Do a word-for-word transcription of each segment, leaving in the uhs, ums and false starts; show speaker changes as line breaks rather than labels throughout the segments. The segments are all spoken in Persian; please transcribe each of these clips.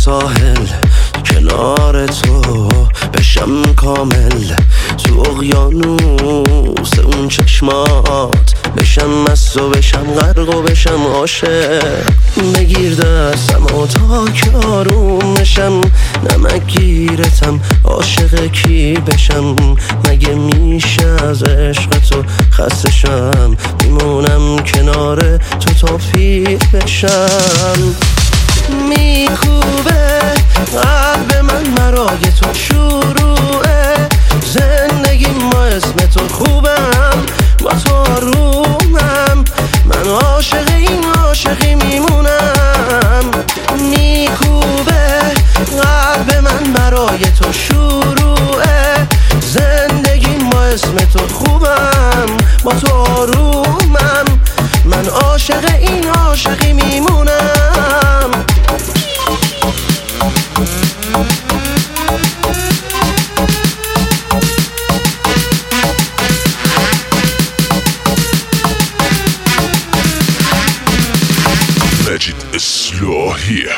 ساحل کنار تو بشم کامل، تو اقیانوس اون چشمات بشم مست و بشم غرق و بشم عاشق. بگیر دستم و تا که آروم بشم، نمک گیرتم عاشق کی بشم. مگه میشه از عشق تو خسته شم، میمونم کنار تو تا پیر بشم. میکوبه قلب من مرای تو، شروعه زندگی ما اسم تو خوبم، با تو آرومم، من عاشق این عاشقی میمونم. میکوبه قلب من برای تو، شروعه زندگی ما اسم تو خوبم، با تو آرومم، من عاشق این عاشقی میمونم.
Magic Islah here.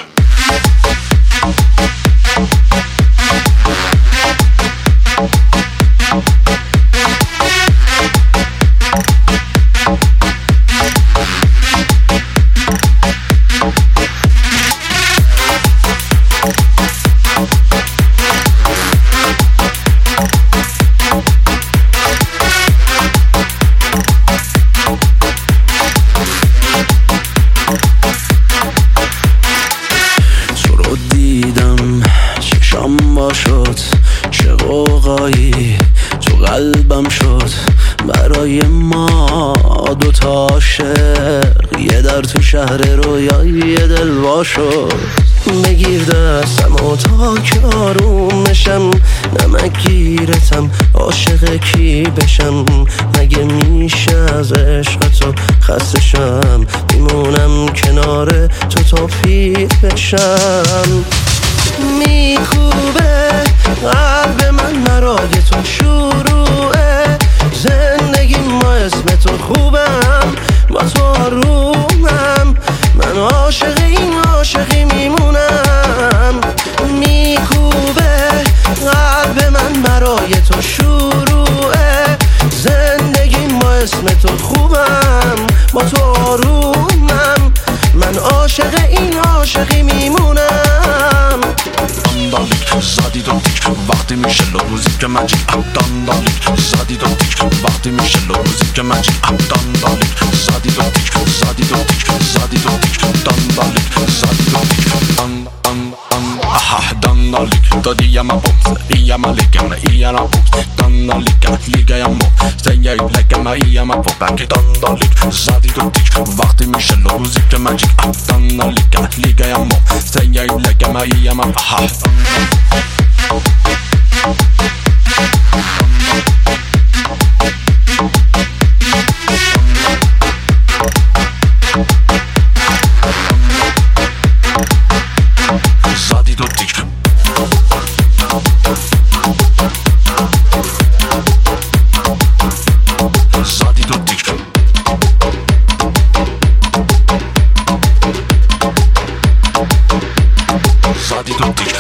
شد چه قوقایی تو قلبم شد برای ما دوتا عاشق، یه در تو شهر رویایی دلوا شد. بگیر دستم و تا که آروم بشم، نمک گیرتم عاشق کی بشم. مگه میشه از عشق تو خسته شم، میمونم کنار تو تا پیر بشم. میکوبه قلب من مرای تو، شروعه زندگی ما اسم تو خوبم، با تو آرومم، من عاشق این عاشقی میمونم. میکوبه قلب من برای تو، شروعه زندگی ما اسم تو خوبم، با تو آرومم، من عاشق این عاشقی میمونم.
داندالیک زدی دو تیک وقتی میشه روزی که مجید داندالیک زدی دو تیک وقتی میشه روزی که مجید داندالیک زدی دو تیک زدی دو تیک زدی دو تیک داندالیک زدی دو تیک دان دان دان آها داندالیک دادی یا ما بومس یا ما لیگم یا ما بومس داندالیک لیگا یا ما سیای لیگم یا ما بومس داندالیک زدی دو تیک وقتی میشه روزی که مجید داندالیک لیگا یا ما سیای لیگم یا ما آها زدی دو تیک زدی دو تیک زدی دو تیک